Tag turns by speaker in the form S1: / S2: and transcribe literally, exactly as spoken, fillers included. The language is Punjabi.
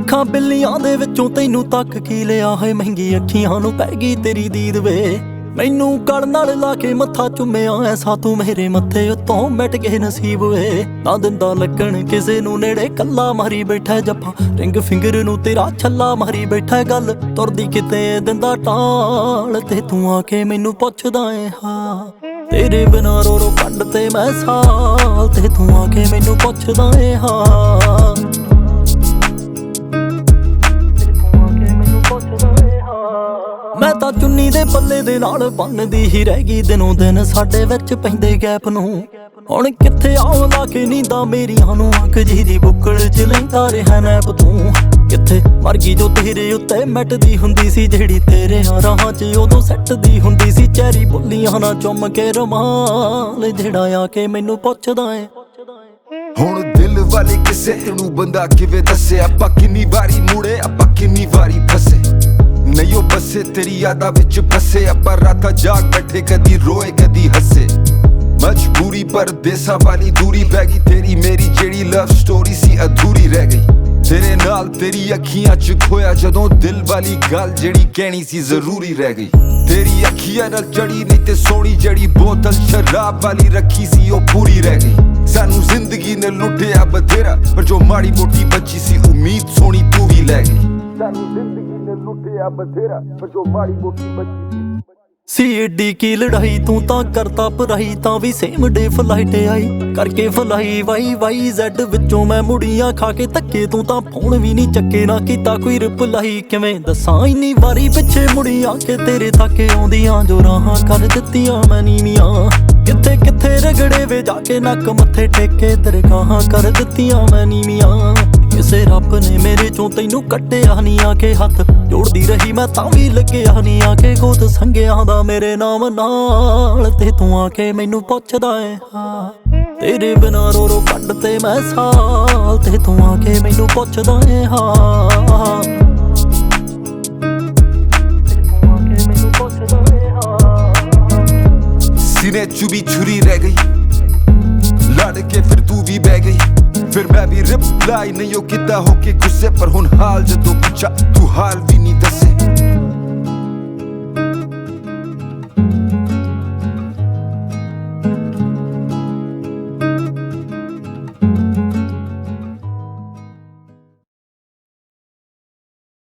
S1: ਲੱਖਾਂ ਬਿੱਲੀਆਂ ਦੇ ਵਿੱਚੋਂ ਤੈਨੂੰ ਤੱਕ ਕੀ ਲਿਆ ਹੈ। ਮਹਿੰਗੀ ਅੱਖੀਆਂ ਨੂੰ ਪੈ ਗਈ ਤੇਰੀ ਦੀਦ ਵੇ। ਮੈਨੂੰ ਗਲ ਨਾਲ ਲਾ ਕੇ ਮੱਥਾ ਚੁੰਮਿਆ ਐਸਾ ਤੂੰ ਮੇਰੇ ਮੱਥੇ ਉੱਤੋਂ ਮਿਟ ਗਏ ਨਸੀਬ ਵੇ। ਨਾ ਦਿੰਦਾ ਲੱਗਣ ਕਿਸੇ ਨੂੰ ਨੇੜੇ ਕੱਲਾ ਮਾਰੀ ਬੈਠਾ ਜੱਫਾ। ਰਿੰਗ ਫਿੰਗਰ ਨੂੰ ਤੇਰਾ ਛੱਲਾ ਮਾਰੀ ਬੈਠਾ। ਗੱਲ ਤੁਰਦੀ ਕਿਤੇ ਦਿੰਦਾ ਟਾਲ ਤੇ ਤੂੰ ਆ ਕੇ ਮੈਨੂੰ ਪੁੱਛਦਾ ਏ ਹਾਂ। ਤੇਰੇ ਬਿਨਾਂ ਰੋ ਰੋ ਕੱਢ ਤੇ ਮੈਂ ਸਾਲ ਤੇ ਤੂੰ ਆ ਕੇ ਮੈਨੂੰ ਪੁੱਛਦਾ ਏ ਹਾਂ। ਮੈਂ ਤਾਂ ਚੁੰਨੀ ਦੇ ਪੱਲੇ ਦੇ ਨਾਲ ਬੰਨਦੀ ਹੀ ਰਹਿ ਗਈ ਦਿਨੋਂ ਦਿਨ ਸਾਡੇ ਵਿੱਚ ਪੈਂਦੇ ਗੈਪ ਨੂੰ। ਹੁਣ ਕਿੱਥੇ ਆਉ ਲਾ ਕੇ ਨੀਂਦਾਂ ਮੇਰੀਆਂ ਨੂੰ ਅੱਖ ਜੀ ਦੀ ਬੁੱਕਲ ਚ ਲੈਂਦਾ ਰਿਹਾ ਨੈਪ ਤੂੰ। ਕਿੱਥੇ ਮਰ ਗਈ ਜੋ ਤੇਰੇ ਉੱਤੇ ਮਿਟਦੀ ਹੁੰਦੀ ਸੀ ਜਿਹੜੀ ਤੇਰੇ ਰਾਹਾਂ ਚ ਉਦੋਂ ਸੱਟਦੀ ਹੁੰਦੀ ਸੀ। ਚੈਰੀ ਬੁੱਲੀਆਂ ਨਾ ਚੁੰਮ ਕੇ ਰਮਾਲ ਜਿਹੜਾ ਆ ਕੇ ਮੈਨੂੰ ਪੁੱਛਦਾ ਏ।
S2: ਹੁਣ ਦਿਲ ਵਾਲੇ ਕਿਸੇ ਨੂੰ ਬੰਦਾ ਕਿਵੇਂ ਦੱਸੇ। ਆਪਾਂ ਕਿੰਨੀ ਵਾਰੀ ਮੁੜੇ ਆਪਾਂ ਕਿੰਨੀ ਵਾਰੀ ਫਸੇ। ਨਹੀਂ ਉਹ ਬਸੇ ਤੇਰੀ ਯਾਦਾਂ ਵਿੱਚ ਫਸੇ। ਆਪਾਂ ਰਾਤਾਂ ਜਾਗ ਬੈਠੇ ਕਦੀ ਰੋਏ ਕਦੀ ਹੱਸੇ। ਮਜਬੂਰੀ ਪਰਦੇਸਾਂ ਵਾਲੀ ਦੂਰੀ ਪੈ ਗਈ। ਤੇਰੀ ਮੇਰੀ ਜਿਹੜੀ ਲਵ ਸਟੋਰੀ ਸੀ ਅਧੂਰੀ ਰਹਿ ਗਈ। ਤੇਰੇ ਨਾਲ ਤੇਰੀ ਅੱਖੀਆਂ ਚ ਖੋਇਆ ਜਦੋਂ ਦਿਲ ਵਾਲੀ ਗੱਲ ਜਿਹੜੀ ਕਹਿਣੀ ਸੀ ਜ਼ਰੂਰੀ ਰਹਿ ਗਈ। ਤੇਰੀ ਅੱਖੀਆਂ ਨਾਲ ਚੜੀ ਨਹੀਂ ਤੇ ਸੋਹਣੀ ਜਿਹੜੀ ਬੋਤਲ ਸ਼ਰਾਬ ਵਾਲੀ ਰੱਖੀ ਸੀ ਉਹ ਪੂਰੀ ਰਹਿ ਗਈ। ਸਾਨੂੰ ਜ਼ਿੰਦਗੀ ਨੇ ਲੁੱਟਿਆ ਬਥੇਰਾ ਪਰ ਜੋ ਮਾੜੀ ਮੋਟੀ ਬਚੀ ਸੀ ਉਮੀਦ ਸੋਹਣੀ ਤੂੰ ਵੀ ਲੈ ਗਈ। ਸਾਨੂੰ ਜ਼ਿੰਦਗੀ ਨੇ ਲੁੱਟਿਆ ਬਥੇਰਾ ਪਰ ਜੋ ਮਾੜੀ ਮੋਟੀ ਬਚੀ
S1: ਸੀ ਏਡੀ ਕੀ ਲੜਾਈ ਤੂੰ ਤਾਂ ਕਰਤਾ ਪਰਾਈ ਤਾਂ ਵੀ ਸੇਮ ਡੇ ਫਲਾਈਟ ਆਈ ਕਰਕੇ ਫਲਾਈ ਵਾਈ ਵਾਈ ਜ਼ੈਡ ਵਿੱਚੋਂ ਮੈਂ ਮੁੜੀਆਂ ਖਾ ਕੇ ਧੱਕੇ। ਤੂੰ ਤਾਂ ਫੋਨ ਵੀ ਨਹੀਂ ਚੱਕੇ ਨਾ ਕੀਤਾ ਕੋਈ ਰਿਪਲਾਈ। ਕਿਵੇਂ ਦੱਸਾਂ ਇੰਨੀ ਵਾਰੀ ਪਿੱਛੇ ਮੁੜੀਆਂ ਕਿ ਤੇਰੇ ਤੱਕ ਆਉਂਦੀਆਂ ਜੋ ਰਾਹਾਂ ਕਰ ਦਿੱਤੀਆਂ ਮੈਂ ਨੀਵੀਆਂ। ਕਿੱਥੇ ਕਿੱਥੇ ਰਗੜੇ ਵੇ ਜਾ ਕੇ ਨੱਕ ਮੱਥੇ ਟੇਕੇ ਤੇਰੇ ਗਾਹਾਂ ਕਰ ਦਿੱਤੀਆਂ ਮੈਂ ਨੀਵੀਆਂ। ਕਿਸੇ ਰੱਬ ਨੇ ਮੇਰੇ ਚੋਂ ਤੈਨੂੰ ਕੱਢਿਆ ਨਹੀਂ ਆ ਕੇ ਹੱਥ ਜੋੜਦੀ ਰਹੀ ਮੈਂ ਤਾਂ ਵੀ ਲੱਗਿਆ ਨਹੀਂ ਆ ਕੇ ਗੋਦ ਸੰਗਿਆਂ ਦਾ ਮੇਰੇ ਨਾਮ ਨਾਲ ਤੇ ਤੂੰ ਆ ਕੇ ਮੈਨੂੰ ਪੁੱਛਦਾ ਏ ਹਾਂ। ਤੇਰੇ ਬਿਨਾਂ ਰੋ ਰੋ ਕੱਢ ਤੇ ਮੈਂ ਸਾਲ ਤੇ ਤੂੰ ਆ ਕੇ ਮੈਨੂੰ ਪੁੱਛਦਾ ਏ ਹਾਂ।
S2: ਸੀਨੇ ਚ ਵੀ ਛੁਰੀ ਰਹਿ ਗਈ ਲੜ ਕੇ ਫਿਰ ਤੂੰ ਵੀ ਬਹਿ ਗਈ। ਫਿਰ ਮੈਂ ਵੀ ਰਿਪਲਾਈ ਨਹੀਂ ਉਹ ਕੀਤਾ ਹੋ ਕੇ ਗੁੱਸੇ ਪਰ ਹੁਣ ਹਾਲ ਜਦੋਂ ਪੁੱਛਾ ਤੂੰ ਹਾਲ ਵੀ